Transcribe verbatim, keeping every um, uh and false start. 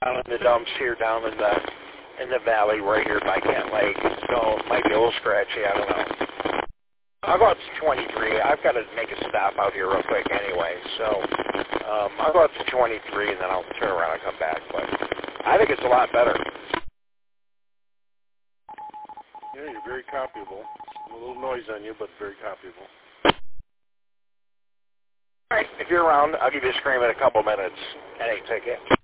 down in the dumps here, down in the in the valley right here by Kent Lake. So it might be a little scratchy. I don't know. I'll go up to twenty-three. I've got to make a stop out here real quick anyway. So um, I'll go up to twenty-three, and then I'll turn around and come back. But I think it's a lot better. Yeah, you're very copyable. A little noise on you, but very copyable. All right, if you're around, I'll give you a scream in a couple minutes. Any ticket.